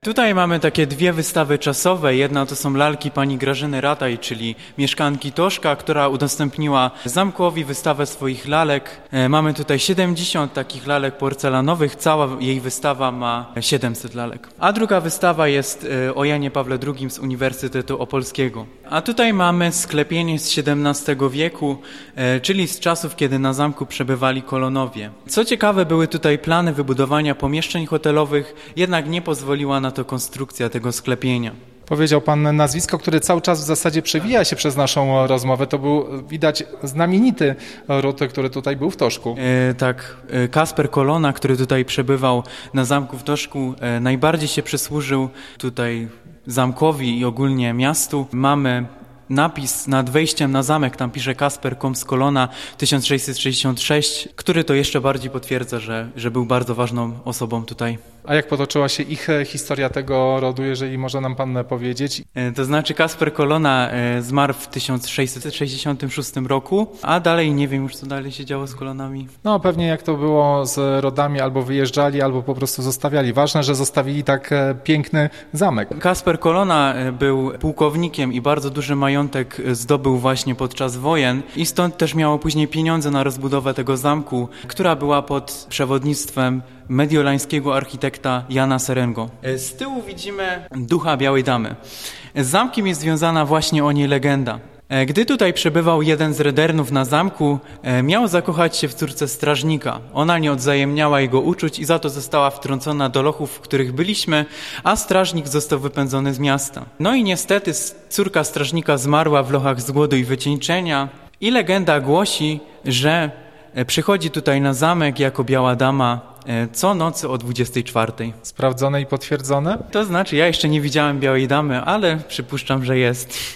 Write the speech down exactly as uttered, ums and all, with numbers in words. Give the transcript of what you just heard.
Tutaj mamy takie dwie wystawy czasowe. Jedna to są lalki pani Grażyny Rataj, czyli mieszkanki Toszka, która udostępniła zamkowi wystawę swoich lalek. Mamy tutaj siedemdziesiąt takich lalek porcelanowych. Cała jej wystawa ma siedemset lalek. A druga wystawa jest o Janie Pawle drugim z Uniwersytetu Opolskiego. A tutaj mamy sklepienie z siedemnastego wieku, czyli z czasów, kiedy na zamku przebywali kolonowie. Co ciekawe, były tutaj plany wybudowania pomieszczeń hotelowych, jednak nie pozwoliła na to konstrukcja tego sklepienia. Powiedział pan nazwisko, które cały czas w zasadzie przewija się przez naszą rozmowę. To był, widać, znamienity ród, który tutaj był w Toszku. E, tak, Kasper Kolona, który tutaj przebywał na zamku w Toszku, e, najbardziej się przysłużył tutaj zamkowi i ogólnie miastu. Mamy napis nad wejściem na zamek, tam pisze Kasper Comes Kolona tysiąc sześćset sześćdziesiąt sześć, który to jeszcze bardziej potwierdza, że, że był bardzo ważną osobą tutaj. A jak potoczyła się ich historia tego rodu, jeżeli może nam pan powiedzieć? To znaczy Kasper Kolona zmarł w tysiąc sześćset sześćdziesiątym szóstym roku, a dalej nie wiem już, co dalej się działo z kolonami. No pewnie jak to było z rodami, albo wyjeżdżali, albo po prostu zostawiali. Ważne, że zostawili tak piękny zamek. Kasper Kolona był pułkownikiem i bardzo duży majątek zdobył właśnie podczas wojen i stąd też miało później pieniądze na rozbudowę tego zamku, która była pod przewodnictwem mediolańskiego architekta Jana Serengo. Z tyłu widzimy ducha Białej Damy. Z zamkiem jest związana właśnie o niej legenda. Gdy tutaj przebywał jeden z redernów na zamku, miał zakochać się w córce strażnika. Ona nie odwzajemniała jego uczuć i za to została wtrącona do lochów, w których byliśmy, a strażnik został wypędzony z miasta. No i niestety córka strażnika zmarła w lochach z głodu i wycieńczenia i legenda głosi, że przychodzi tutaj na zamek jako Biała Dama co nocy o dwudziestej czwartej. Sprawdzone i potwierdzone? To znaczy, ja jeszcze nie widziałem Białej Damy, ale przypuszczam, że jest.